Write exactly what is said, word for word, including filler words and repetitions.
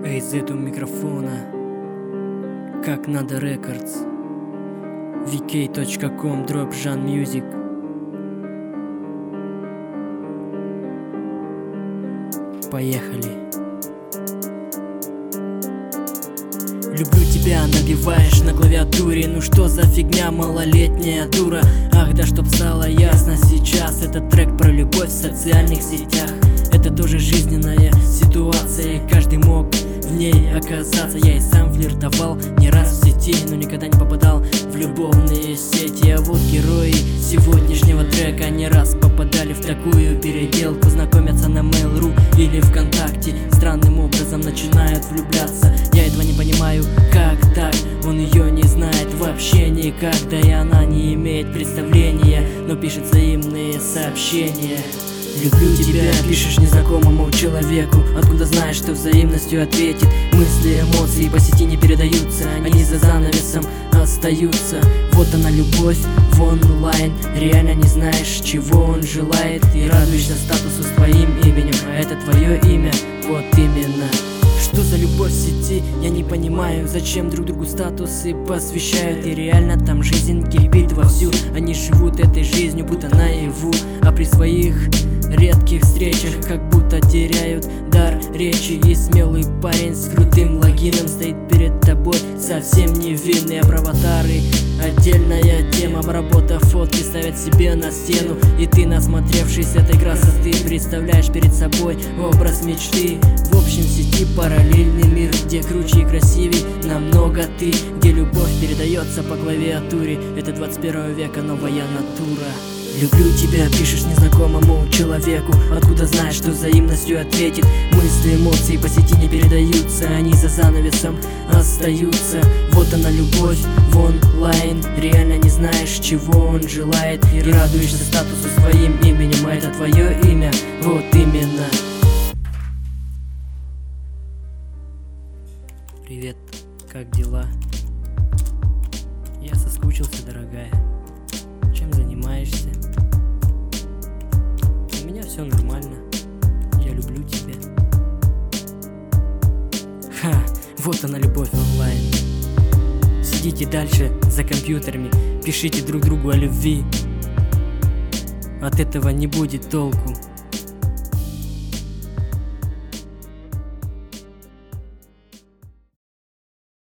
Из этого микрофона как надо рекордс ви кей точка ком дробь Жан Мьюзик. Поехали. Люблю тебя, набиваешь на клавиатуре. Ну что за фигня, малолетняя дура. Ах, да чтоб стало ясно сейчас, этот трек про любовь в социальных сетях. Это тоже жизненная ситуация, и каждый мог в ней оказаться. Я и сам флиртовал не раз в сети, но никогда не попадал в любовные сети. А вот герои сегодняшнего трека не раз попадали в такую переделку. Знакомятся на Mail.ru или ВКонтакте, странным образом начинают влюбляться. Я этого не понимаю, как так? Он ее не знает вообще никак, да и она не имеет представления, но пишет взаимные сообщения. Люблю тебя, пишешь незнакомому человеку. Откуда знаешь, что взаимностью ответит? Мысли, эмоции по сети не передаются, они за занавесом остаются. Вот она любовь в онлайн, реально не знаешь, чего он желает, и радуешься статусу с твоим именем, а это твое имя, вот именно. Что за любовь в сети, я не понимаю. Зачем друг другу статусы посвящают? И реально там жизнь кипит вовсю. Они живут этой жизнью, будто наяву, а при своих редких встречах как будто теряют дар речи. И смелый парень с крутым логином стоит перед тобой, совсем невинный. А про аватары отдельная тема. Обработав фотки, ставят себе на стену, и ты, насмотревшись этой красоты, представляешь перед собой образ мечты. В общем, в сети параллельный мир, где круче и красивей намного ты, где любовь передается по клавиатуре. Это двадцать первого века, новая натура. Люблю тебя, пишешь незнакомому человеку. Откуда знаешь, что взаимностью ответит? Мысли, эмоции по сети не передаются, они за занавесом остаются. Вот она любовь в онлайн, реально не знаешь, чего он желает, и радуешься статусу своим именем, а это твое имя, вот именно. Привет, как дела? Я соскучился, дорогая. Чем занимаешься? У меня все нормально. Я люблю тебя. Ха, вот она любовь онлайн. Сидите дальше за компьютерами, пишите друг другу о любви. От этого не будет толку.